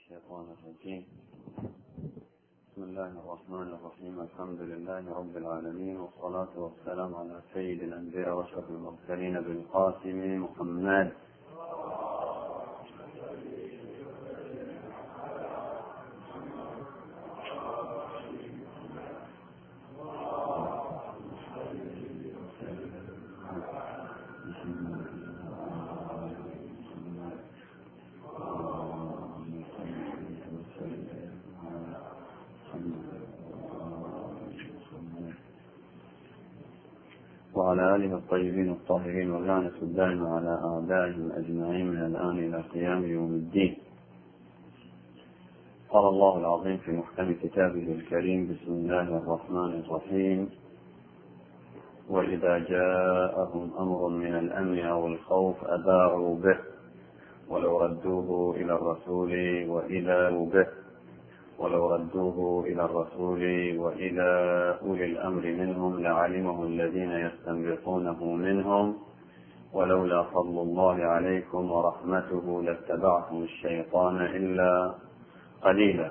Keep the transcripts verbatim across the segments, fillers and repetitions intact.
الشيطان الرجيم. بسم الله الرحمن الرحيم. الحمد لله رب العالمين، والصلاة والسلام على سيد الأنبياء وأشرف المرسلين بالقاسم محمد وعلى آله الطيبين الطاهرين، واللعنة الدائمة على أعدائهم أجمعين من الآن إلى قيام يوم الدين. قال الله العظيم في محكم كتابه الكريم: بسم الله الرحمن الرحيم. وإذا جاءهم أمر من الأمن أو الخوف أذاعوا به ولو ردوه إلى الرسول وإلى به ولو ردوه إلى الرسول وإلى أولي الأمر منهم لعلمه الذين يستنبطونه منهم ولولا فضل الله عليكم ورحمته لاتبعتم الشيطان إلا قليلا.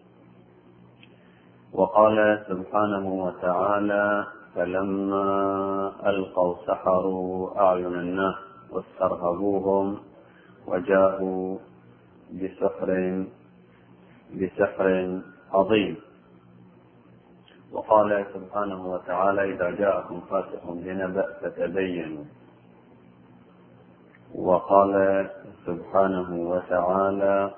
وقال سبحانه وتعالى: فلما ألقوا سحروا أعين الناس واسترهبوهم وجاءوا بسحر بسحر عظيم. وقال سبحانه وتعالى: إذا جاءكم فاسق بنبأ فتبينوا. وقال سبحانه وتعالى: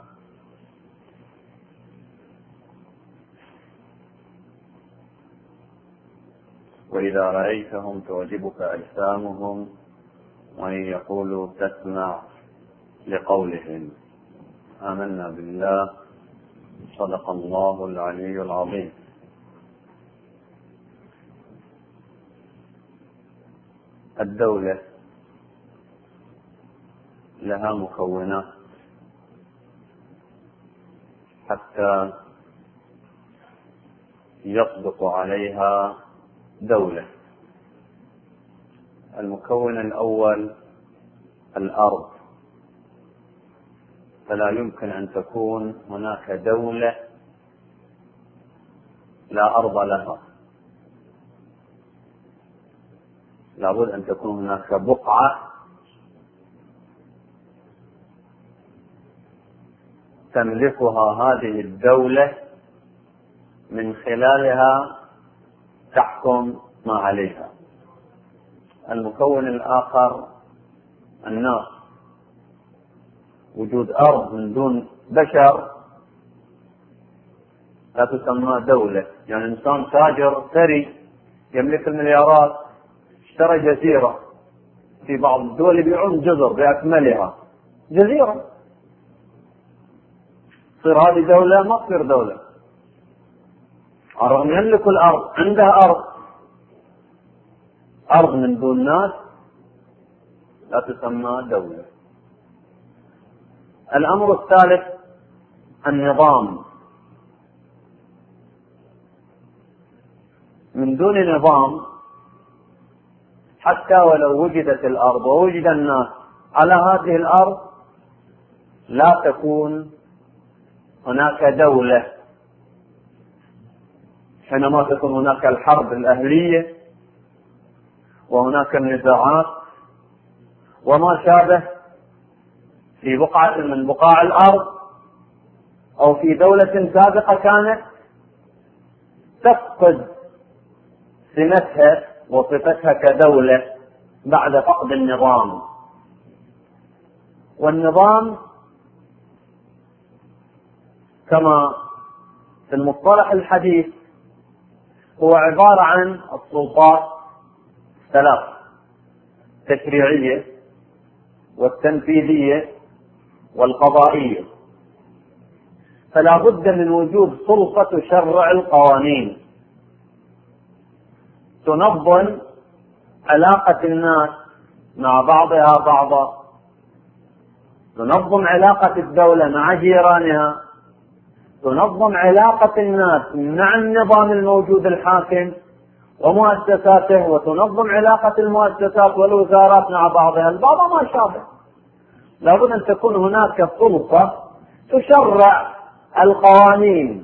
وإذا رأيتهم تعجبك أجسامهم وإن يقولوا تسمع لقولهم. آمنا بالله. صدق الله العلي العظيم. الدولة لها مكونات حتى يصدق عليها دولة. المكون الأول الأرض، فلا يمكن أن تكون هناك دولة لا أرض لها، لابد أن تكون هناك بقعة تملكها هذه الدولة من خلالها تحكم ما عليها. المكون الآخر الناس، وجود أرض من دون بشر لا تسمى دولة. يعني إنسان تاجر ثري يملك المليارات اشترى جزيرة، في بعض الدول يبيعون جزر بأكملها جزيرة، تصير هذه دولة؟ ما تصير دولة. رغم يملك الأرض، عندها أرض أرض من دون ناس لا تسمى دولة. الأمر الثالث النظام. من دون نظام، حتى ولو وجدت الأرض ووجد الناس على هذه الأرض، لا تكون هناك دولة. حينما تكون هناك الحرب الأهلية وهناك النزاعات وما شابه في بقعة من بقاع الأرض أو في دولة سابقة كانت، تفقد سمتها وصفتها كدولة بعد فقد النظام. والنظام كما في المصطلح الحديث هو عبارة عن السلطات ثلاث: التشريعية والتنفيذية والقضائية. فلا بد من وجود سلطة تشرع القوانين تنظم علاقة الناس مع بعضها بعضا، تنظم علاقة الدولة مع جيرانها، تنظم علاقة الناس مع النظام الموجود الحاكم ومؤسساته، وتنظم علاقة المؤسسات والوزارات مع بعضها البعض ما شابه. لابد أن تكون هناك سلطة تشرع القوانين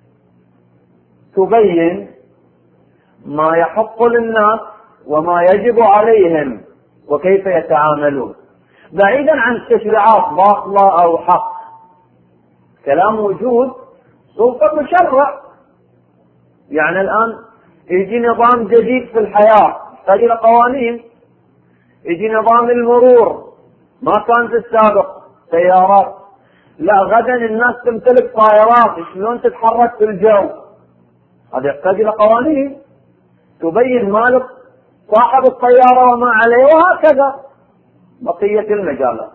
تبين ما يحق للناس وما يجب عليهم وكيف يتعاملون، بعيدا عن التشريعات باطلة أو حق. كلام وجود سلطة مشرع. يعني الآن يجي نظام جديد في الحياة يحتاج إلى قوانين. يجي نظام المرور ما كان في السابق سيارات، لا غدا الناس تمتلك طائرات، شلون تتحرك في الجو؟ هذا يحتاج إلى قوانين تبين مالك صاحب الطيارة وما عليه، وهكذا بقية المجالات.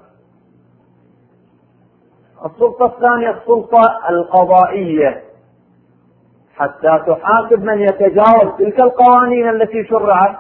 السلطة الثانية السلطة القضائية، حتى تحاسب من يتجاوز تلك القوانين التي شرعت.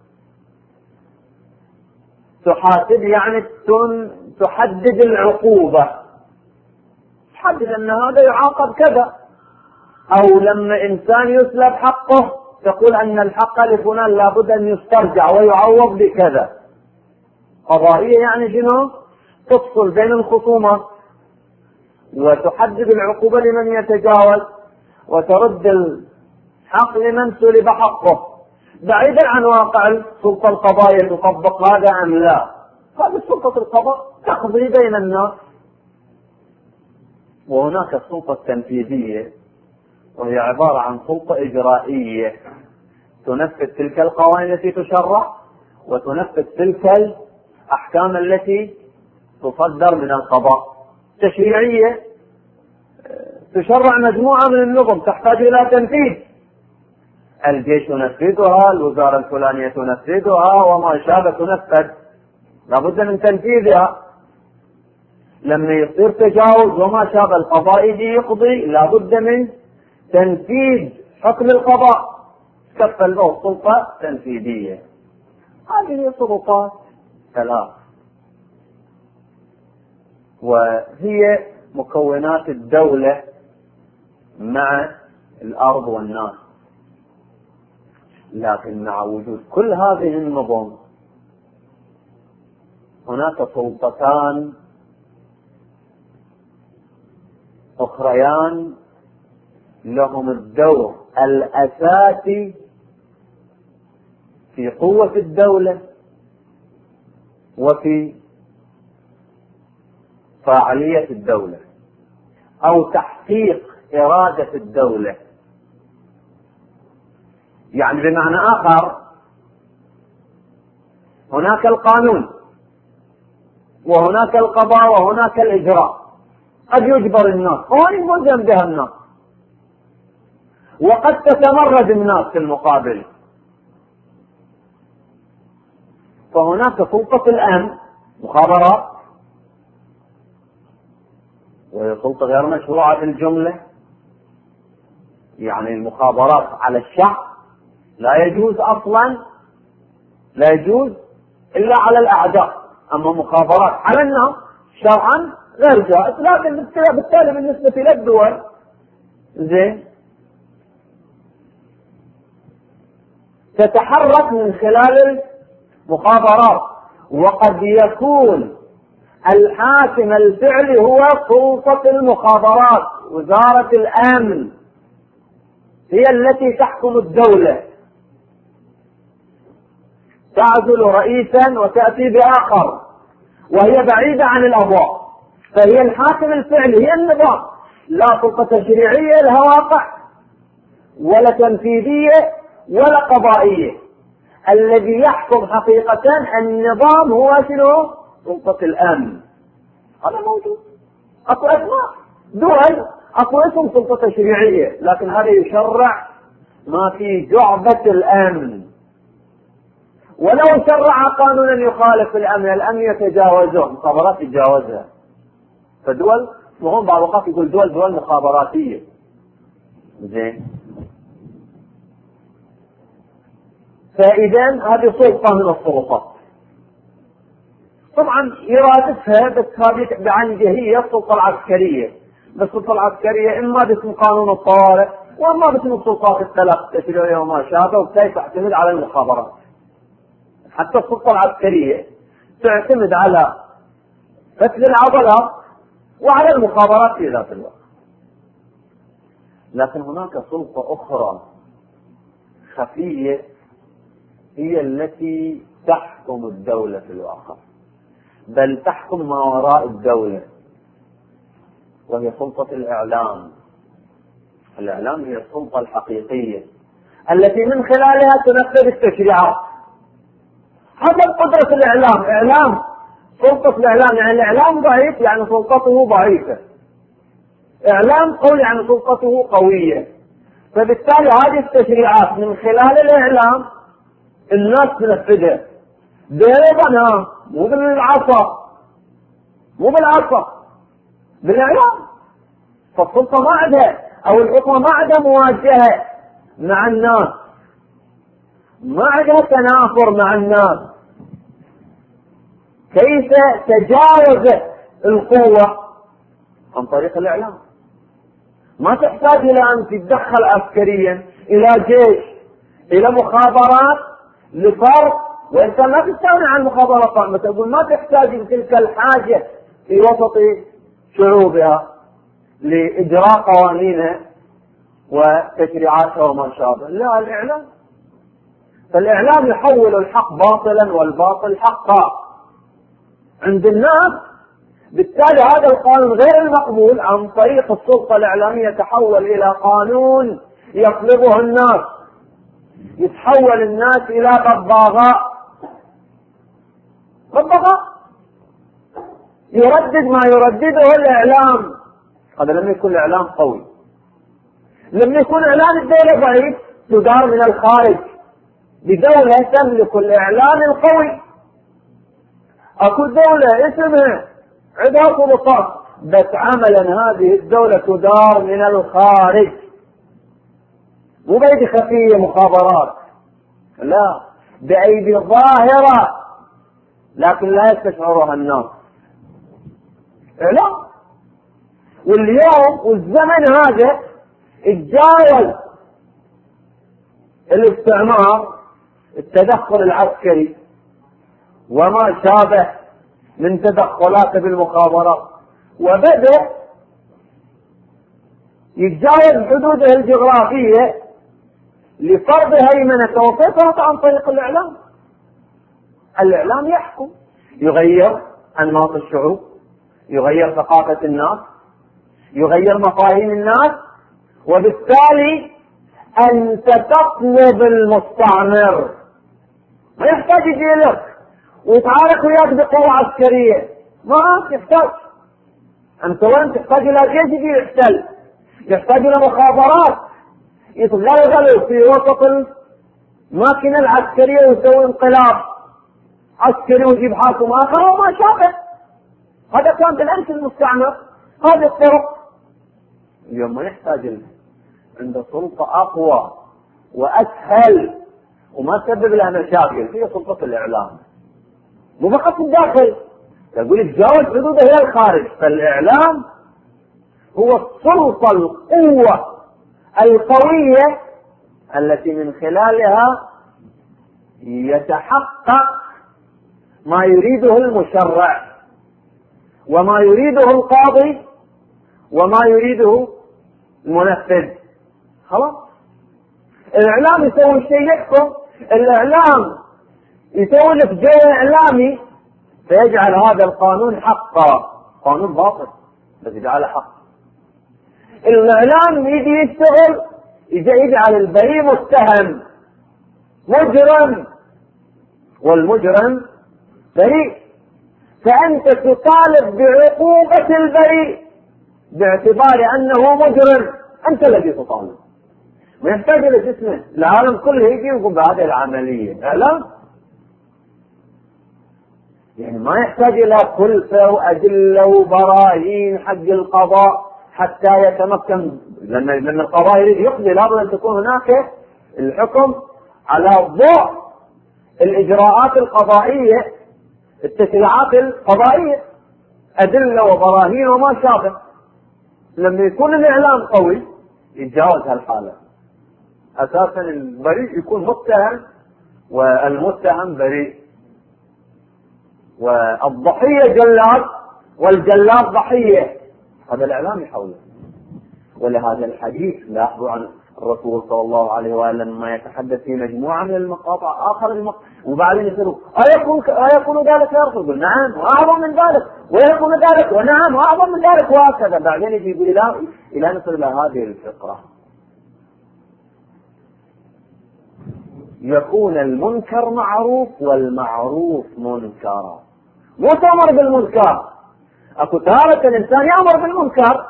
تحاسب يعني تحدد العقوبة، تحدد أن هذا يعاقب كذا. أو لما إنسان يسلب حقه تقول أن الحق لفلان لابد أن يسترجع ويعوض بكذا. قضائية يعني شنو؟ تفصل بين الخصومات وتحدد العقوبة لمن يتجاوز وترد الحق لمن سلب حقه، بعيدا عن واقع السلطة القضائية تطبق هذا أم لا. هذه سلطة القضاء تقضي بين الناس. وهناك السلطة التنفيذية، وهي عبارة عن سلطة إجرائية تنفذ تلك القوانين التي تشرع وتنفذ تلك الأحكام التي تصدر من القضاء. تشريعية تشرع مجموعة من النظم تحتاج إلى تنفيذ، الجيش ينفذها، الوزارة الفلانية تنفذها وما شابه تنفذ، لابد من تنفيذها. لما يصير تجاوز وما شابه القضاء يجي يقضي، لابد من تنفيذ حكم القضاء، تكفل له سلطة تنفيذية. هذه سلطات ثلاث، وهي مكونات الدولة مع الأرض والناس. لكن مع وجود كل هذه النظم هناك سلطتان أخريان لهم الدور الأساسي في قوة الدولة وفي فاعلية الدولة أو تحقيق إرادة الدولة. يعني بمعنى آخر هناك القانون وهناك القضاء وهناك الإجراء. قد يجبر الناس قوانين ملزم بها الناس، وقد تتمرد الناس في المقابل. فهناك سلطة الأمن مخابرات، وهي سلطة غير مشروعة في الجملة، يعني المخابرات على الشعب لا يجوز أصلا، لا يجوز إلا على الأعداء. أما مخابرات على الناس شرعا غير جائز، لكن بالتالي بالنسبة للدول زين تتحرك من خلال المخابرات. وقد يكون الحاكم الفعلي هو سلطة المخابرات، وزارة الأمن هي التي تحكم الدولة، تعزل رئيسا وتأتي بآخر وهي بعيدة عن الأضواء. فهي الحاكم الفعلي، هي النظام، لا سلطة تشريعية لها واقع ولا تنفيذية ولا قضائية. الذي يحكم حقيقة النظام هو شنو؟ سلطة الأمن. هذا موجود. أكو أسماء دول أكو اسم سلطة تشريعية، لكن هذا يشرع ما في جعبة الأمن. ولو شرع قانونا يخالف الأمن، الأمن يتجاوزه، مخابرات يتجاوزها. فدول وهم بعض الوقت يقول دول دول مخابراتية. زين. فإذا هذه سلطة من السلطات. طبعا إرادتها بس هذه بعينها هي السلطة العسكرية. بس السلطة العسكرية إما باسم قانون الطوارئ وإما باسم السلطات الثلاث التشريعية وما شابه، وكيف تعتمد على المخابرات. حتى السلطة العسكرية تعتمد على فتح العضلات وعلى المخابرات في ذات الوقت. لكن هناك سلطة أخرى خفية هي التي تحكم الدولة في الواقع، بل تحكم ما وراء الدولة، وهي سلطة الإعلام. الإعلام هي السلطة الحقيقية التي من خلالها تنفذ التشريعات حسب قدرة الإعلام. إعلام سلطة الإعلام يعني الإعلام ضعيف يعني سلطته ضعيفة، إعلام قوي يعني سلطته قوية. فبالتالي هذه التشريعات من خلال الإعلام الناس تنفذها بيضنا، مو بالعصا، مو بالعصا، بالإعلام. فالسلطة ما عندها أو الحكومة ما عندها مواجهة مع الناس، ما عندها تنافر مع الناس، كيف تجاوزت القوة؟ عن طريق الإعلام. ما تحتاج إلى أن تتدخل عسكريا، إلى جيش، إلى مخابرات لفرض، وأنت لا تستغني عن المخابرات، ما تقول ما تحتاج تلك الحاجة في وسط شعوبها لإجراء قوانينها وتشريعاتها وما شابه. لا، الإعلام. فالإعلام يحول الحق باطلا والباطل حقا عند الناس. بالتالي هذا القانون غير المقبول عن طريق السلطة الإعلامية تحول إلى قانون يطلبه الناس، يتحول الناس إلى ببغاء. ببغاء يردد ما يردده الإعلام. هذا لم يكن الإعلام قوي، لم يكن إعلام الدولة ضعيف تدار من الخارج بدولة تملك الإعلام القوي. أكو دولة اسمها عندها سلطات، بس عملا هذه الدولة تدار من الخارج، مو بأيدي خفية مخابرات، لا، بأيدي ظاهرة لكن لا يستشعرها الناس. إعلام. واليوم والزمن هذا اتجاوز الاستعمار التدخل العسكري وما شابه من تدخلات بالمخابرات، وبدأ يتجاوز حدوده الجغرافية لفرض هيمنة وسيطرة عن طريق الإعلام. الإعلام يحكم، يغير أنماط الشعوب، يغير ثقافة الناس، يغير مفاهيم الناس. وبالتالي أنت تطلب المستعمر، ما يحتاج يجي لك ويتعارك وياك بقوة عسكرية، ما تحتاج. أنت وين تحتاج إلى جيش يجي يحتل، يحتاج إلى مخابرات يتغلغلوا في وسط الماكينة العسكرية ويسوي انقلاب عسكري ويجيب حاكم آخر وما شابه. هذا كان بالأمس المستعمر، هذه الطرق. اليوم ما يحتاج له، عنده سلطة أقوى وأسهل وما تسبب لها مشاكل، هي سلطة الإعلام. مو فقط الداخل، يقول يتجاوز حدوده إلى الخارج. فالإعلام هو السلطة القوة القوية التي من خلالها يتحقق ما يريده المشرع وما يريده القاضي وما يريده المنفذ. خلاص. الإعلام يسوي الشيء يحكم، الإعلام يسوي لك جو إعلامي فيجعل هذا القانون حقا، قانون باطل بس يجعله حق. الإعلام يجي يشتغل يجي يجعل البريء متهم مجرم والمجرم بريء، فأنت تطالب بعقوبة البريء باعتبار أنه مجرم، أنت الذي تطالب. ما يحتاج إلى جسمه، العالم كله يجي يقوم بهذه العملية. إعلام يعني ما يحتاج إلى كلفة وأدلة وبراهين حق القضاء حتى يتمكن، لأن لأن القضاء يريد يقضي لابد أن تكون هناك الحكم على ضوء الإجراءات القضائية، التشريعات القضائية، أدلة وبراهين وما شابه. لما يكون الإعلام قوي يتجاوز هالحالة، أساسا البريء يكون متهم والمتهم بريء، والضحية جلاد والجلاد ضحية. هذا الإعلام يحوله. ولهذا الحديث لاحظوا عن الرسول صلى الله عليه وآله لما يتحدث في مجموعة من المقاطع آخر المقاطع وبعدين يقولوا أيكون أيكون ذلك يا رسول؟ نعم وأعظم من ذلك، ويكون ذلك ونعم وأعظم من ذلك، وهكذا. بعدين يجي يقول إلى إلى نصل إلى هذه الفقرة: يكون المنكر معروف والمعروف منكرا. مو تأمر بالمنكر، أكو تارة الإنسان يأمر بالمنكر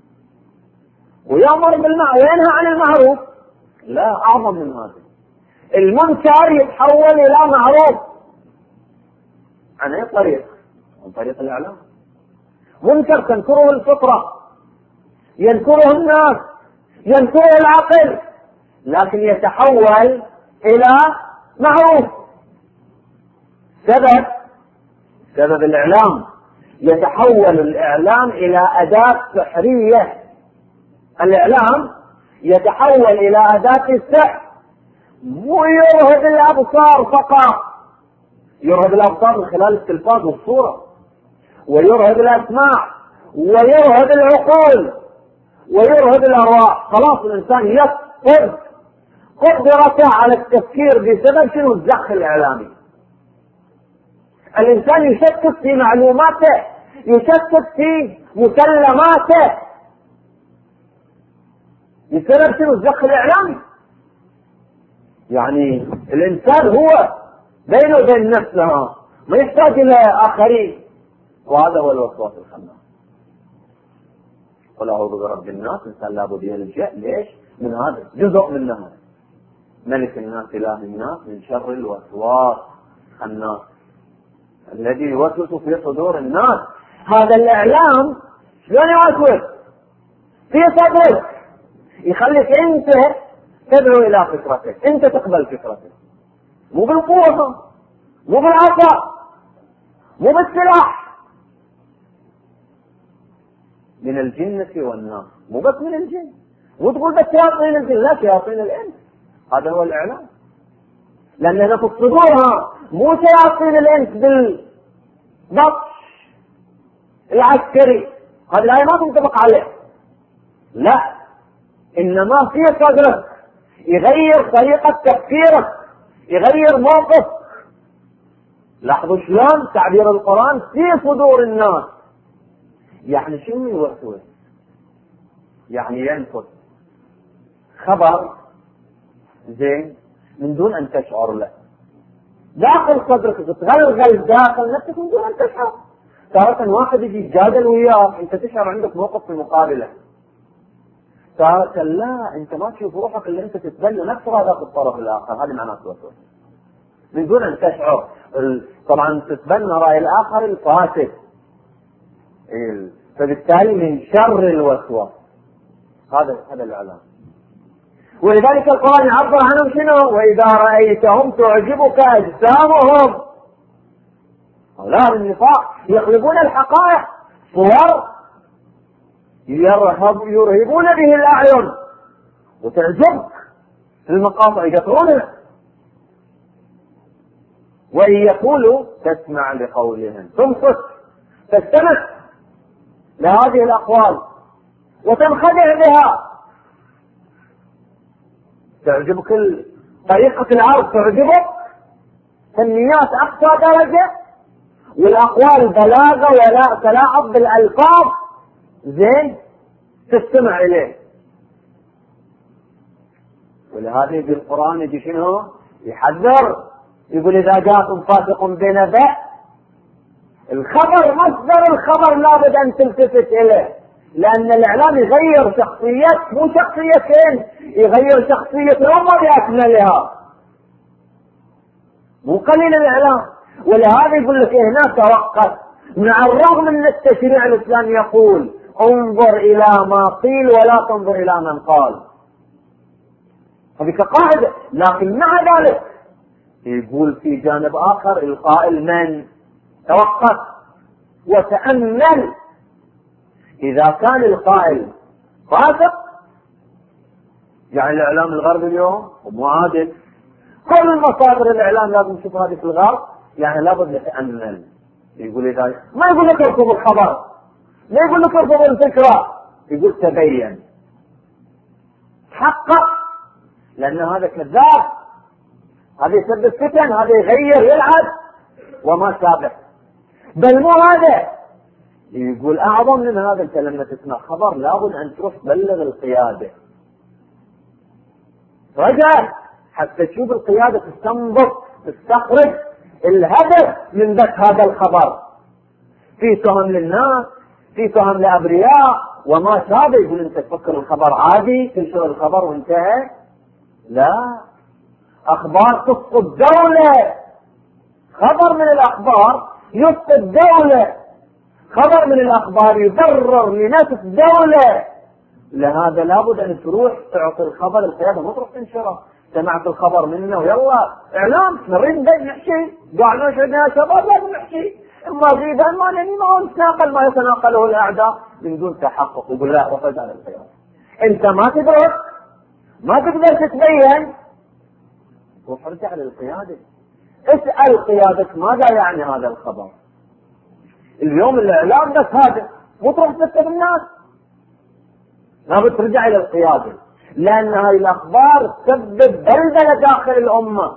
ويأمر بالمعروف وينهى عن المعروف، لا، أعظم من هذا. المنكر يتحول إلى معروف عن أي طريق؟ عن طريق الإعلام. منكر تنكره الفطرة، ينكره الناس، ينكره العقل، لكن يتحول إلى معروف. سبب سبب الإعلام، يتحول الإعلام إلى أداة سحرية. الإعلام يتحول إلى أداة السحر، مو يرهب الأبصار فقط، يرهب الأبصار من خلال التلفاز والصورة، ويرهب الأسماع، ويرهب العقول، ويرهب الأرواح. خلاص الإنسان يفقد قدرته على التفكير بسبب شنو؟ الزخ الإعلامي. الإنسان يشكك في معلوماته، يشكك في مسلماته بسبب شنو؟ الزخ الإعلامي. يعني الإنسان هو بينه وبين نفسه، ما يحتاج إلى آخرين، وهذا هو الوسواس الخناس. قل أعوذ برب الناس، الإنسان لابد يلجأ ليش؟ من هذا جزء منها. ملك الناس إله الناس، من شر الوسواس الخناس الذي يوسوس في صدور الناس. هذا الإعلام شلون يوسوس؟ في صدرك، يخليك أنت تدعو إلى فكرتك، أنت تقبل فكرتك، مو بالقوة، مو بالعصا، مو بالسلاح، من الجنة والناس. مو بس من الجن، مو تقول بس شياطين الجن، لا، شياطين الإنس. هذا هو الإعلام، لأن إذا تصدرها مو شياطين الإنس بالبطش العسكري، هذه الآية ما تنطبق عليه، لا، إنما في صدرك يغير طريقة تفكيرك، يغير موقف. لاحظوا شلون تعبير القرآن في صدور الناس. يعني شنو يوسوس؟ يعني ينفذ خبر زين من دون أن تشعر له داخل صدرك، تتغلغل داخل نفسك من دون أن تشعر. تارة واحد يجي يجادل وياك، أنت تشعر عندك موقف في مقابله. تارة لا، أنت ما تشوف روحك إلا أنت تتبنى نفس هذا في الطرف الآخر. هذه معناته الوسواس من دون أن تشعر. طبعا تتبنى رأي الآخر الفاسد، فبالتالي من شر الوسواس. هذا هذا الإعلام. ولذلك القرآن يعبر عنهم شنو؟ وإذا رأيتهم تعجبك أجسامهم. هؤلاء النفاق يقلبون الحقائق صور يرهب يرهبون به الأعين، وتعجبك المقاطع يقطعونها، وإن يقولوا تسمع لقولهم، تنصت تستمع لهذه الأقوال وتنخدع بها. تعجبك طريقة العرض، تعجبك فنيات أقصى درجة، والأقوال بلاغة ولا تلاعب بالألفاظ زين تستمع إليه. ولهذا يجي القرآن يجي شنو؟ يحذر، يقول إذا جاءكم فاسق بنبأ، الخبر مصدر الخبر لابد أن تلتفت إليه، لأن الإعلام يغير شخصية، مو شخصيتين، يغير شخصية الأمة بأكملها، مو قليل الإعلام. ولهذا يقول لك هنا توقف، مع الرغم من التشريع الإسلامي يقول انظر إلى ما قيل ولا تنظر إلى من قال، هذه كقاعدة، لكن مع ذلك يقول في جانب آخر القائل من توقف وتأمل. إذا كان القائل فاسق، يعني الإعلام الغربي اليوم مو عادل، كل مصادر الإعلام لازم نشوف هذه في الغرب، يعني لابد نتأمل. يقول إذا ما يقول لك ارفض الخبر، ما يقول لك ارفض الفكرة، يقول تبين. حقق، لأن هذا كذاب، هذا يسبب فتن، هذا يغير يلعب وما شابه. بل مو هذا، يقول أعظم من هذا. أنت لما تسمع خبر لابد أن تروح تبلغ القيادة، رجع حتى تشوف القيادة تستنبط تستخرج الهدف من ذات هذا الخبر. في تهم للناس، في تهم لأبرياء وما شابه. يقول أنت تفكر الخبر عادي تنشر الخبر وانتهى؟ لا، أخبار تسقط دولة، خبر من الأخبار يسقط دولة، خبر من الأخبار يضرر لنفس دولة. لهذا لابد أن تروح تعطي الخبر القيادة، ما تروح تنشره. سمعت الخبر منه ويلا إعلام نريد نحكي، قاعد نشرنا شباب لازم نحكي، إما زيدا ما نني ما نتناقل ما يتناقله الأعداء من دون تحقق. يقول لا، رفض على القيادة. أنت ما تدرس، ما تقدر تتبين، روح ارجع للقيادة، اسأل قيادة ماذا يعني هذا الخبر. اليوم الإعلام بس هذا، مو تروح تكتب الناس، لابد ترجع إلى القيادة، لأن هاي الأخبار تسبب بلبلة داخل الأمة.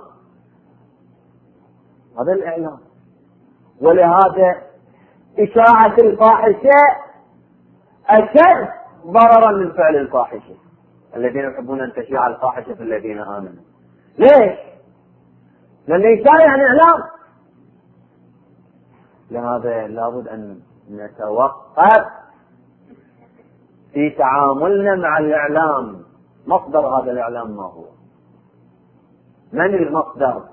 هذا الإعلام. ولهذا إشاعة الفاحشة أشد ضررا من فعل الفاحشة. الذين يحبون أن تشيع الفاحشة في الذين آمنوا. ليش؟ لأن إشاعة يعني إعلام. لهذا لابد أن نتوقف في تعاملنا مع الإعلام. مصدر هذا الإعلام ما هو؟ من المصدر؟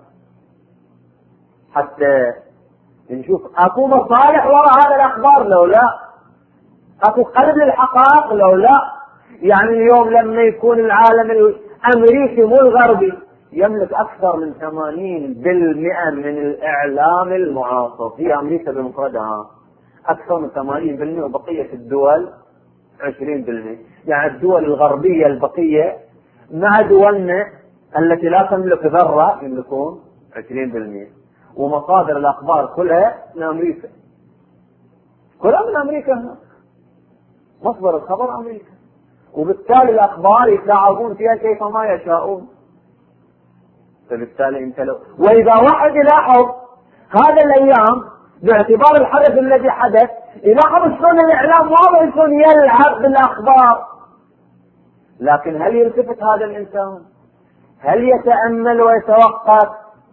حتى نشوف أكو مصالح وراء هذا الأخبار لو لا، أكو قلب للحقائق لو لا. يعني اليوم لما يكون العالم الأمريكي مو الغربي يملك أكثر من ثمانين بالمئة من الإعلام المعاصر في أمريكا بمفردها، أكثر من ثمانين بالمئة، وبقية الدول عشرين بالمئة. يعني الدول الغربية البقية مع دولنا التي لا تملك ذرة يملكون عشرين بالمئة. ومصادر الأخبار كلها من أمريكا، كلها من أمريكا هنا. مصدر الخبر أمريكا، وبالتالي الأخبار يتلاعبون فيها كيفما يشاءون. فبالتالي انت لو واذا واحد يلاحظ هذا الايام باعتبار الحدث الذي حدث، يلاحظ شلون الاعلام واضح شلون يلعب بالاخبار. لكن هل يلتفت هذا الانسان؟ هل يتامل ويتوقف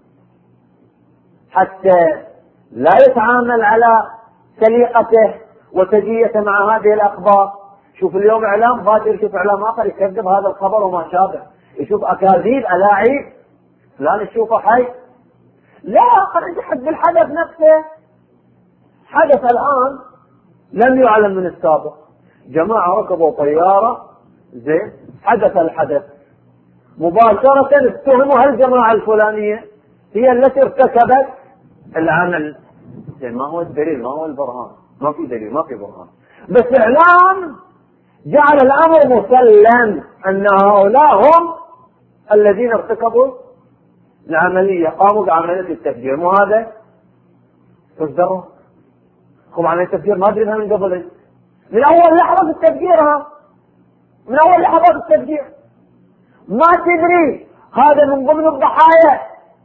حتى لا يتعامل على سليقته وسجيته مع هذه الاخبار؟ شوف اليوم اعلام، باكر يشوف اعلام اخر يكذب هذا الخبر وما شابه، يشوف اكاذيب الاعيب فلان تشوفه حي. لا، قد يحب الحدث نفسه. حدث الآن لم يعلم من السابق، جماعة ركبوا طيارة زين، حدث الحدث مباشرة اتهموا هالجماعة الفلانية هي التي ارتكبت العمل. زين، ما هو الدليل؟ ما هو البرهان؟ ما في دليل، ما في برهان، بس إعلام جعل الأمر مسلم أن هؤلاء هم الذين ارتكبوا العملية، قاموا بعملية التفجير. مو هذا تصدروا؟ هم عملية التفجير ما أدري من قبل، من أول لحظة التفجير، ها من أول لحظة التفجير ما تدري هذا من ضمن الضحايا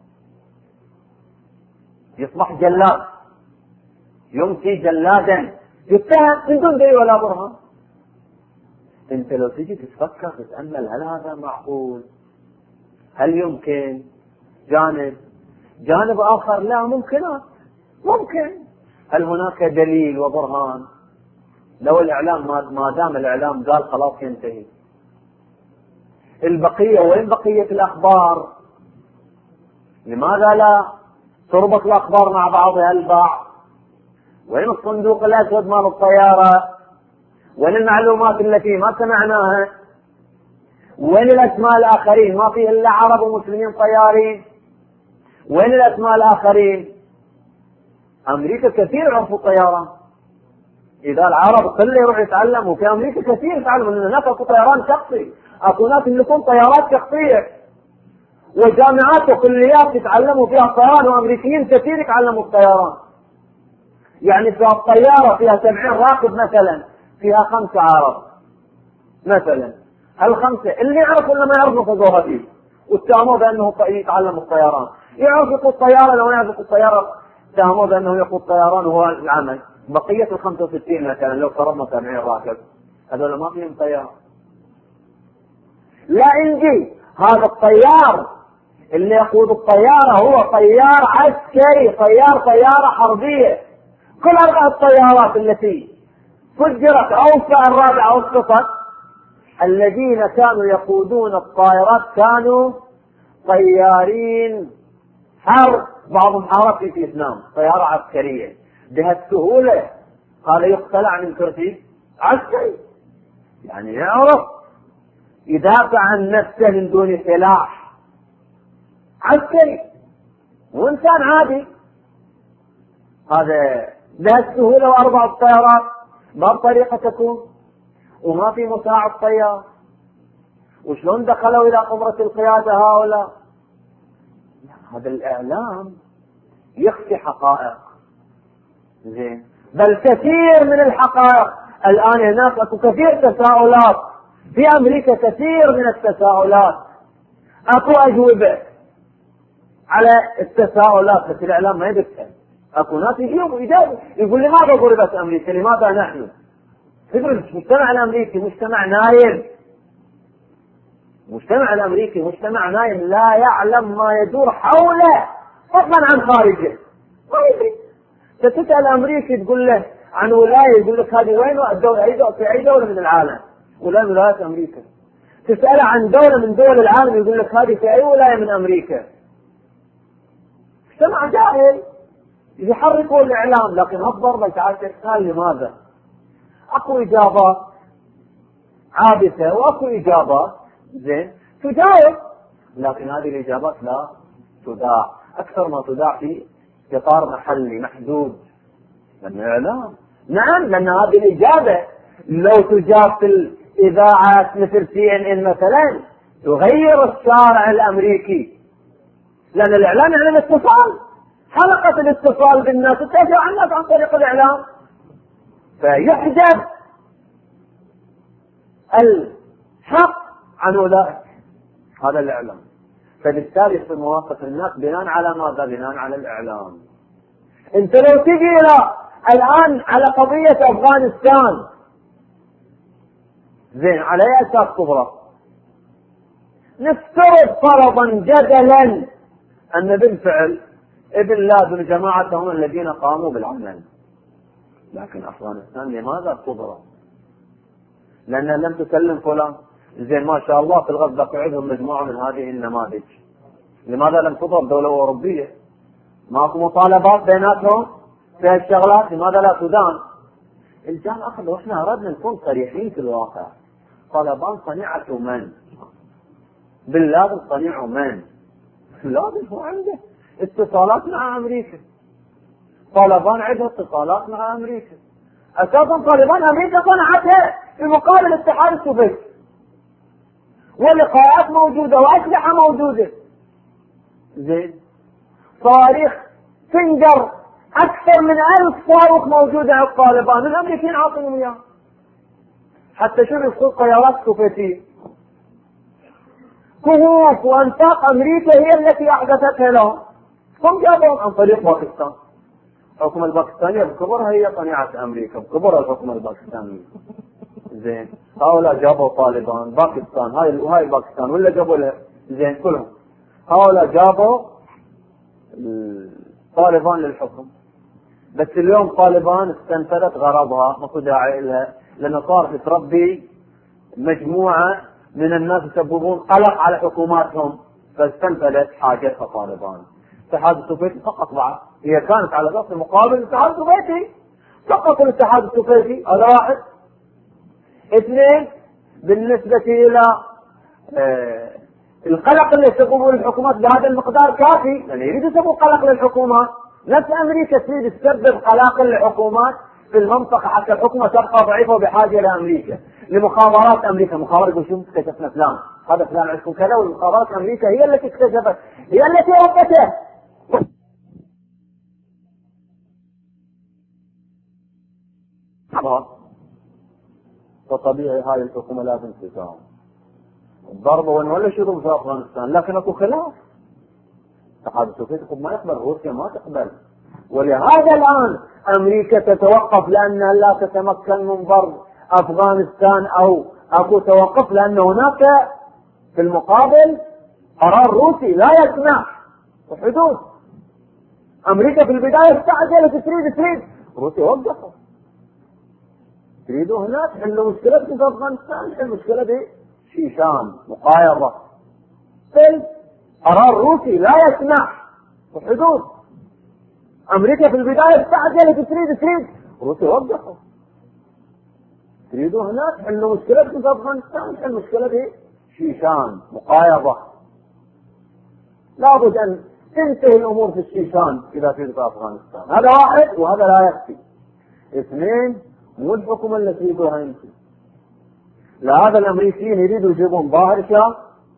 يصبح جلاد، يمسي جلادا، يتهم من دون دليل ولا برهان. انت لو تجي تتفكر تتأمل، هل هذا معقول؟ هل يمكن؟ جانب جانب آخر لا، ممكنات ممكن. هل هناك دليل وبرهان؟ لو الإعلام ما دام الإعلام قال خلاص ينتهي، البقية وين بقية الأخبار؟ لماذا لا تربط الأخبار مع بعضها البعض؟ وين الصندوق الأسود مال الطيارة؟ وين المعلومات التي ما سمعناها؟ وين الأسماء الآخرين؟ ما فيه إلا عرب ومسلمين طيارين. وين الأسماء الآخرين؟ أمريكا كثير عرفوا الطيران، إذا العرب كله يروح يتعلموا في أمريكا كثير يتعلموا، لأن هناك أكو طيران شخصي، أكو ناس يملكون طيارات شخصية، وجامعات وكليات يتعلموا فيها الطيران، وأمريكيين كثير يتعلموا الطيران. يعني في الطيارة فيها سبعين راكب مثلا، فيها خمسة عرب مثلا، الخمسة اللي يعرفوا ولا ما يعرفوا فوقوها فيه، واتهموه بأنه يتعلم الطيران. يعرف يقود طيارة لو يعرف يقود طيارة اتهموه بأنه يقود طيران وهو العمل. بقية الخمسة وستين مثلا لو فرضنا سبعين راكب هذول ما فيهم طيارة. لا انجي هذا الطيار اللي يقود الطيارة هو طيار عسكري، طيار طيارة حربية. كل أربع الطيارات التي فجرت أو الرابعة أو اسقطت الذين كانوا يقودون الطائرات كانوا طيارين حرب، بعضهم حارب في فيتنام، طيارة عسكرية. بهالسهولة هذا يقتلع من كرسي عسكري، يعني يعرف يدافع عن نفسه من دون سلاح، عسكري وإنسان عادي. هذا بهالسهولة وأربع الطيارات ما بطريقة تكون، وما في مساعد طيار. وشلون دخلوا إلى قمرة القيادة هؤلاء؟ هذا الإعلام يخفي حقائق زين، بل كثير من الحقائق. الآن هناك أكو كثير تساؤلات في أمريكا، كثير من التساؤلات، أكو أجوبة على التساؤلات بس الإعلام ما يذكر. أكو ناس يجيبوا يجاوبوا يقول لماذا ضربت أمريكا؟ لماذا نحن؟ المجتمع الأمريكي مجتمع نايم، المجتمع الأمريكي مجتمع نايم لا يعلم ما يدور حوله فضلا عن خارجه، ما يدري. تسأل أمريكي تقول له عن ولاية يقول لك هذه وين الدولة في أي دولة من العالم، ولاية من ولايات أمريكا. تسأل عن دولة من دول العالم يقول لك هذه في أي ولاية من أمريكا. مجتمع جاهل يحركوا الإعلام، لكن هالضربة تعال تسأل لماذا؟ أكو إجابات عابثة وأكو إجابات زين تجاوب، لكن هذه الإجابات لا تذاع، أكثر ما تذاع في إطار محلي محدود. لأن الإعلام نعم، لأن هذه الإجابة لو تجاب في الإذاعات مثل سي إن إن مثلا تغير الشارع الأمريكي، لأن الإعلام يعني الاتصال، حلقة الاتصال بالناس تتابع الناس عن طريق الإعلام، فيحجب الحق عن أولئك. هذا الإعلام. فبالتالي في مواقف الناس بناء على ماذا؟ بناء على الإعلام. انت لو تجي الى الآن على قضية أفغانستان زين على أي أساس كبرى؟ نفترض فرضا جدلا أن بالفعل ابن لادن جماعتهم الذين قاموا بالعمل، لكن أفغانستان لماذا كبرى؟ لأنها لم تسلم فلان. زين ما شاء الله في الغرب ذاك عندهم مجموعة من هذه النماذج. لماذا لم تضرب دولة أوروبية؟ ماكو مطالبات بيناتهم في هالشغلات؟ لماذا لا تدان؟ الجان أخذ، وإحنا أردنا نكون صريحين في الواقع. طالبان صنيعة من؟ بن لادن صنيع من؟ بن لادن هو عنده اتصالات مع أمريكا، طالبان عندها اتصالات مع أمريكا. أساسا طالبان أمريكا صنعتها في مقابل الاتحاد السوفيتي، ولقاءات موجودة وأسلحة موجودة. زين صواريخ فنجر أكثر من ألف صاروخ موجودة على الطالبان، الأمريكيين عاطيهم إياه حتى شو يصير طيارات سوفيتية. كهوف وأنفاق أمريكا هي التي أحدثتها لهم، هم جابهم عن طريق باكستان. الحكومة الباكستانية بكبرها هي صنيعة أمريكا، بكبرها الحكومة الباكستانية. زين هؤلاء جابوا طالبان باكستان، هاي وهاي باكستان ولا جابوا له زين كلهم هؤلاء جابوا طالبان للحكم. بس اليوم طالبان استنفذت غرضها، ما في داعي لها، لأن صارت تربي مجموعة من الناس يسببون قلق على حكوماتهم، فاستنفذت حاجتها طالبان. الاتحاد السوفيتي فقط بعد، هي كانت على ضغط المقابل الاتحاد السوفيتي، سقط الاتحاد السوفيتي. هذا واحد. اثنين، بالنسبة إلى آه القلق اللي يسببه للحكومات بهذا المقدار كافي، يعني يريد يسبب قلق للحكومات. نفس أمريكا تريد تسبب قلق للحكومات في المنطقة حتى الحكومة تبقى ضعيفة وبحاجة لأمريكا، لمخابرات أمريكا. مخابرات يقول شو اكتشفنا فلان، هذا فلان عندكم كذا، والمخابرات أمريكا هي التي اكتشفت، هي التي ربته. فطبيعي هاي الحكومة لازم تزال. ضربوا ولا شيء في افغانستان، لكن اكو خلاف. الاتحاد السوفيتي ما يقبل، روسيا ما تقبل، ولهذا الان امريكا تتوقف لانها لا تتمكن من ضرب افغانستان، او اكو توقف لان هناك في المقابل قرار روسي لا يسمح بحدود. امريكا في البدايه استعجلت تريد تريد روسيا وقفت. تريدوا هناك حلوا مشكلتكم في افغانستان، حل المشكله دي شيشان مقايضه. في قرار روسي لا يسمح بحدود. امريكا في البدايه استعجلت تريد تريد روسيا وقفت. تريدوا هناك حلوا مشكلتكم في افغانستان، حل المشكله دي شيشان مقايضه. لابد ان تنتهي الامور في الشيشان اذا تريد في افغانستان. هذا واحد، وهذا لا يكفي. اثنين، مو الحكومه اللي تريدوها انت. لهذا الامريكيين يريدوا يجيبون ظاهر شاه،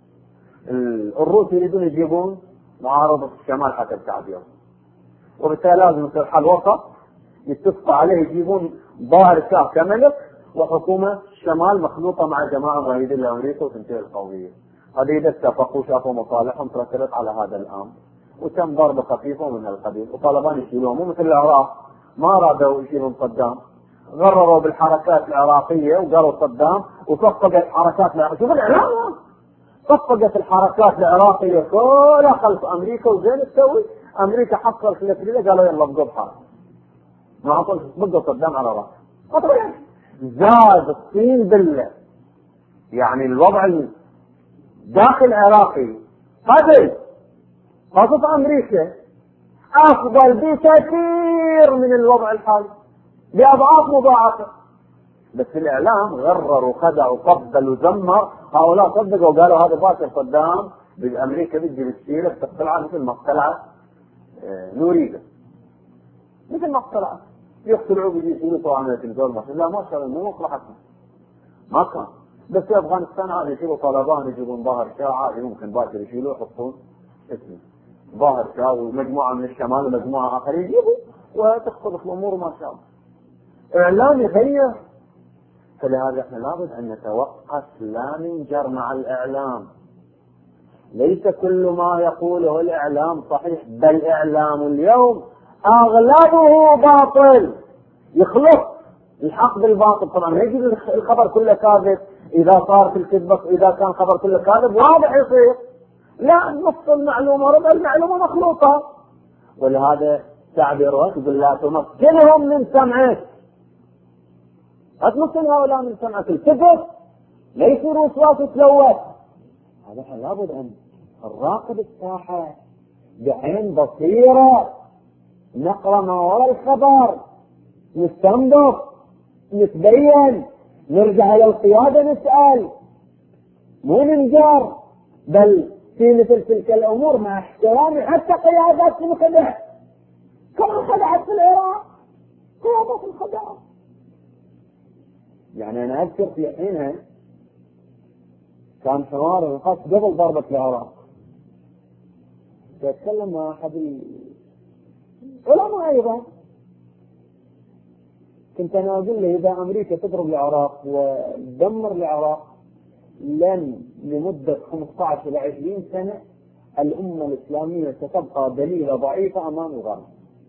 الروس يريدون يجيبون معارضه الشمال حتى التعبير، وبالتالي لازم يصير حل وسط يتفقوا عليه، يجيبون ظاهر شاه كملك وحكومه الشمال مخلوطه مع جماعه مؤيدين لامريكا وتنتهي القضيه. هذه اذا اتفقوا شافوا مصالحهم ترتبط على هذا الامر، وتم ضربه خفيفه من القبيل، وطالبان يشيلوهم. مو مثل العراق ما ارادوا يشيلون صدام، غرروا بالحركات العراقيه وقالوا صدام، وصفقت حركات العراقيه. شوف الاعلام، صفقت الحركات العراقيه كلها خلف امريكا، وزين تسوي امريكا حصلت الفريده قالوا يلا بقبحها، ما عطوا بقوا صدام على راسه. زاد الطين بله. يعني الوضع داخل العراقي قبل خاصة امريكا افضل بكثير من الوضع الحالي باضعاف مضاعفة، بس الاعلام غرر وخدع وقبل وزمر. هؤلاء صدقوا وقالوا هذا باكر صدام بامريكا بتجي بتشيله بتقتلعه مثل ما اقتلعت نوريده، مثل ما اقتلعت يقتلعوا بيجي يشيلوا طعامه التلفزيون. لا ما شاء الله، مو مصلحتنا ما كان. بس في افغانستان عاد يجيبوا طالبان يجيبون ظاهر شاه عادي، ممكن باكر يشيلوه يحطون اسمه ظاهر شاه، ومجموعه من الشمال ومجموعه اخرين يجيبوا، وتختلف الامور ما شاء الله. اعلام يغير. فلهذا احنا لابد ان نتوقف، لا ننجر مع الاعلام. ليس كل ما يقوله الاعلام صحيح، بل اعلام اليوم اغلبه باطل، يخلط الحق بالباطل. طبعا ما يجي الخبر كله كاذب، اذا صارت الكذبه اذا كان خبر كله كاذب واضح يصير، لا نص المعلومه ربع المعلومه مخلوطه. ولهذا تعبيرات يقول لا تمكنهم من سمعك، لا تمكن هؤلاء من سمعك. الكذب لا يصير وسواس يتلوث. هذا لابد ان نراقب الساحه بعين بصيره، نقرا ما وراء الخبر، نستنبط، نتبين، نرجع الى القياده نسال، مو ننجر. بل في مثل تلك الامور مع احترامي حتى قيادات الخدع كما خدعت في العراق، قيادات الخدع. يعني انا اذكر في حينها كان حوار القص قبل ضربه العراق، تتكلم مع احد العلماء ايضا، كنت انا اقول له اذا امريكا تضرب العراق وتدمر العراق لن لمده خمسة عشر الى عشرين سنه الامه الاسلاميه ستبقى دليله ضعيفه امام الغرب.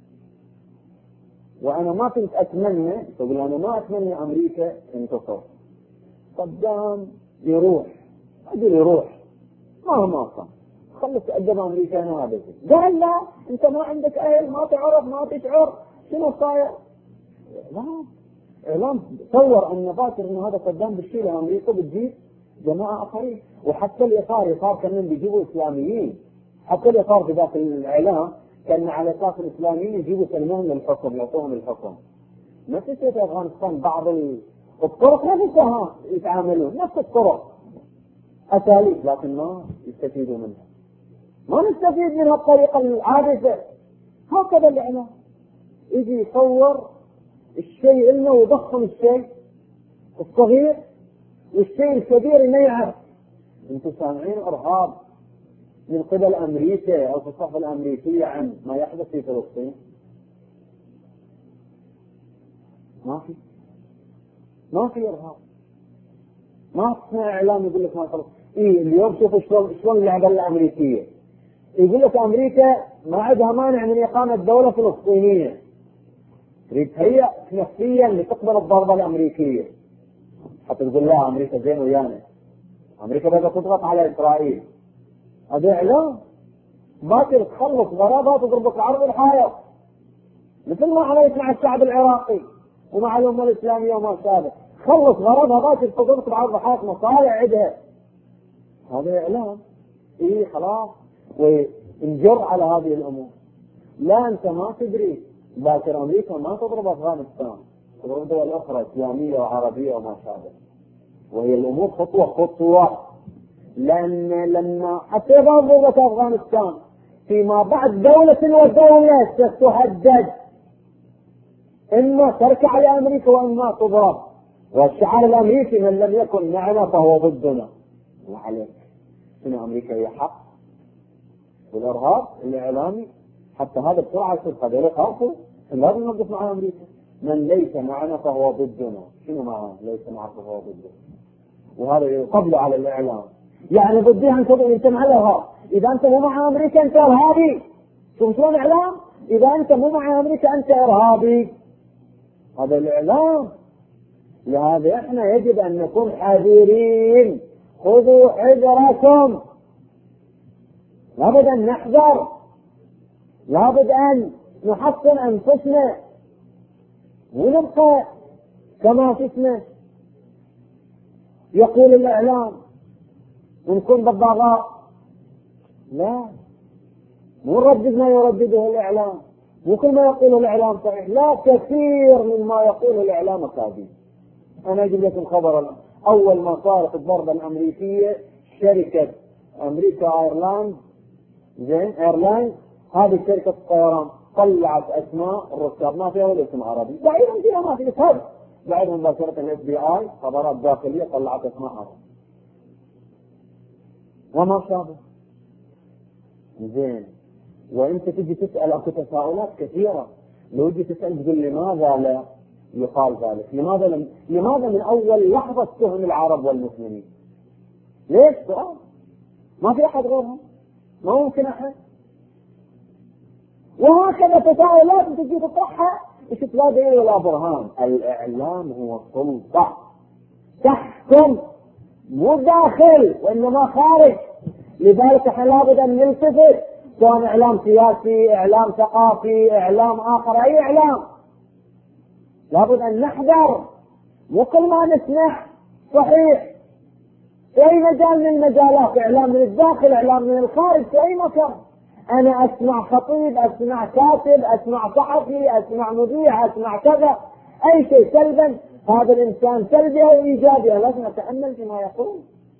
وانا ما كنت اتمنى، تقول انا ما اتمنى امريكا تنتصر، صدام يروح، اجل يروح مهما كان، خلص تأدب امريكا. انا هذا قال لا انت ما عندك اهل، ما تعرف ما تشعر شنو صاير. اعلام اعلام تصور ان باكر ان هذا صدام بالشيء امريكا بتجيب جماعه اخرين، وحتى اليسار يسار كانوا بيجيبوا اسلاميين، حتى اليسار في ذاك الاعلام كان على اساس الاسلاميين يجيبوا سلمهم للحكم، يعطوهم الحكم. نفس الشيء في افغانستان، بعض الطرق نفسها يتعاملون نفس الطرق اساليب، لكن ما يستفيدوا منها، ما نستفيد منها الطريقه العابثه. هكذا الاعلام يجي يصور الشيء انه ويضخم الشيء الصغير، والشيء الكبير ما يعرف. انتم سامعين ارهاب من قبل امريكا او في الصحف الامريكيه عن ما يحدث في فلسطين؟ ما في ما في ارهاب، ما تسمع اعلام يقول لك ما فلسطين. إيه اليوم شوفوا شلون شلون اللعبة الأمريكية. يقول لك أمريكا ما عندها مانع من إقامة دولة فلسطينية، تريد تهيأ نفسيا لتقبل الضربة الأمريكية، حتى تقول لا أمريكا زين ويانا، أمريكا بدها تضغط على إسرائيل. هذا إعلام باكر تخلص غرابات وتضربك العرض والحائط، مثل ما عملت مع الشعب العراقي ومع الأمة الإسلامية وما شابه، خلص غرضها باكر تضربك العرض والحائط، مصالح عندها. هذا إعلام. إيه خلاص ونجر على هذه الأمور. لا أنت ما تدري باكر أمريكا ما تضرب أفغانستان، تضرب دول أخرى إسلامية وعربية وما شابه، وهي الأمور خطوة خطوة. لأن لما حتى إذا ضربت أفغانستان فيما بعد دولة ودولة ستهدد، إما تركع لأمريكا وإما تضرب. والشعار الأمريكي من لم يكن معنا فهو ضدنا. وعليك إن أمريكا هي حق، والإرهاب الإعلامي حتى هذا بسرعة يصير هذول خافوا لازم نوقف مع أمريكا. من ليس معنا فهو ضدنا. شنو معناه ليس معنا فهو ضدنا؟ وهذا يقبل على الإعلام، يعني ضدي أن تقول أنت مع الإرهاب، إذا أنت مو مع أمريكا أنت إرهابي. شوف شلون إعلام؟ إذا أنت مو مع أمريكا أنت إرهابي. هذا الإعلام. لهذا إحنا يجب أن نكون حذرين. خذوا حذركم، لابد أن نحذر، لابد أن نحصن أنفسنا ونبقى كما شفنا يقول الإعلام ونكون بالضغط. لا، مو نردد ما يردده الإعلام، مو كل ما يقوله الإعلام صحيح، لا، كثير مما يقوله الإعلام كاذب. أنا أجيب لكم خبر. أول ما صارت الضربة الأمريكية شركة أمريكا ايرلاند زين ايرلاين، هذه شركة الطيران طلعت أسماء الركاب ما فيها ولا اسم عربي، بعيدا فيها ما في اسم، بعد مباشرة الاف بي اي خبرات داخلية طلعت أسماء عربي وما شابه. زين وانت تجي تسأل اكو تساؤلات كثيرة. لو تجي تسأل تقول لماذا لا يقال ذلك؟ لماذا لم... لماذا من اول لحظة تهم العرب والمسلمين؟ ليش؟ سؤال ما في احد غيرهم، ما ممكن احد. وهكذا تساؤلات تجي تطرحها ايش تلاقي ولا برهان. الاعلام هو سلطة تحكم، مو داخل وانما خارج. لذلك احنا لابد ان نلتفت، سواء اعلام سياسي، اعلام ثقافي، اعلام اخر، اي اعلام، لابد ان نحذر. مو كل ما نسمع صحيح في اي مجال من المجالات، اعلام من الداخل، اعلام من الخارج، في اي مكان. انا اسمع خطيب، اسمع كاتب، اسمع صحفي، اسمع مذيع، اسمع كذا، اي شيء سلبا، هذا الانسان سلبي او ايجابي، لازم اتامل فيما يقول،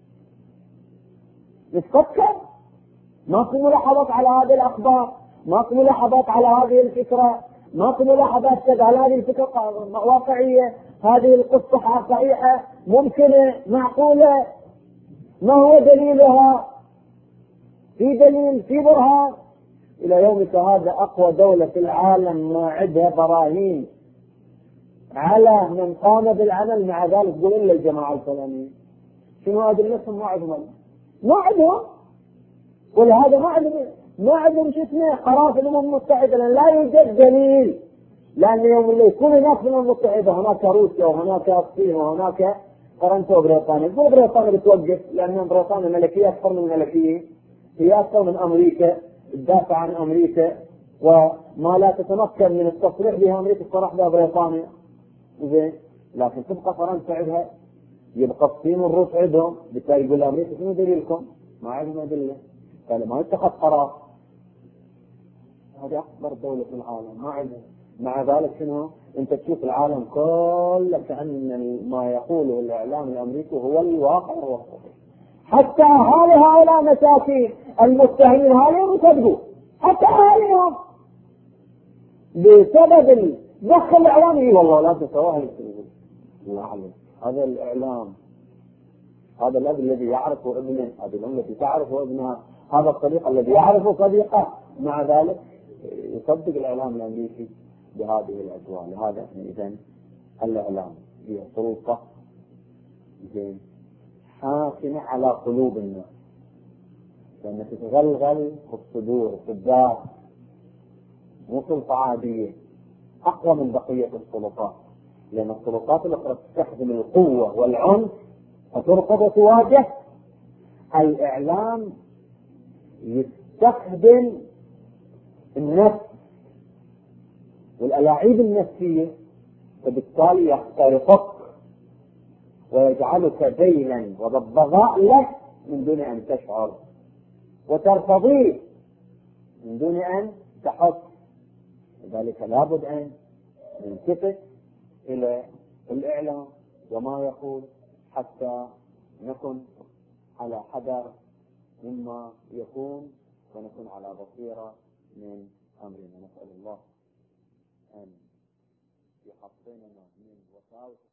نتفكر. ماكو ملاحظات على هذه الاخبار، ماكو ملاحظات على هذه الفكره، ماكو ملاحظات كذا على هذه الفكره واقعيه، هذه القصه صحيحه، ممكنه، معقوله، ما هو دليلها؟ في دليل، في برهان. الى يومك هذا اقوى دوله في العالم ما عندها براهين على من قام بالعمل، مع ذلك تقول الا الجماعه الفلانيه. شنو ادلتهم؟ ما عندهم، ما عندهم. ولهذا ما عندهم ما عندهم شو اسمه قرار في الامم المتحده، لان لا يوجد دليل. لان يوم اللي يكون هناك في الامم المتحده هناك روسيا وهناك الصين وهناك فرنسا وبريطانيا، مو بريطانيا بتوقف، لان بريطانيا ملكيه اكثر من ملكيه، هي اكثر من امريكا، تدافع عن امريكا، وما لا تتمكن من التصريح بها امريكا تصرح بها بريطانيا. زين لكن تبقى فرنسا عندها، يبقى الصين والروس عندهم، بالتالي يقول امريكا شنو دليلكم؟ ما عندهم ادله، قال ما يتخذ قرار. هذه اكبر دوله في العالم ما عندها. مع ذلك شنو؟ انت تشوف العالم كله كأن ما يقوله الاعلام الامريكي هو الواقع هو الصحيح. حتى اهالي هؤلاء مساكين المتهمين هؤلاء يصدقوا، حتى اهاليهم بسبب الدخل الاعلامي. والله لا تسواها الله عليك. هذا الاعلام، هذا الاب الذي يعرف ابنه، هذه الام التي تعرف ابنها، هذا الصديق الذي يعرف صديقه، مع ذلك يصدق الاعلام الامريكي بهذه الاجواء. لهذا اذا الاعلام هي سلطه زين حاكمة على قلوب الناس، لأنها تتغلغل في الصدور في الدار، مو سلطة عادية أقوى من بقية السلطات، لأن السلطات الأخرى تستخدم القوة والعنف فترفض وتواجه. الإعلام يستخدم النفس والألاعيب النفسية، فبالتالي يخترقك ويجعلك ذيلا وضبغاء له من دون أن تشعر، وترتضيه من دون أن تحس. لذلك لابد أن نلتفت إلى الإعلام وما يقول حتى نكن على حذر مما يكون ونكون على بصيرة من أمرنا. نسأل الله أن يحفظنا من وساوس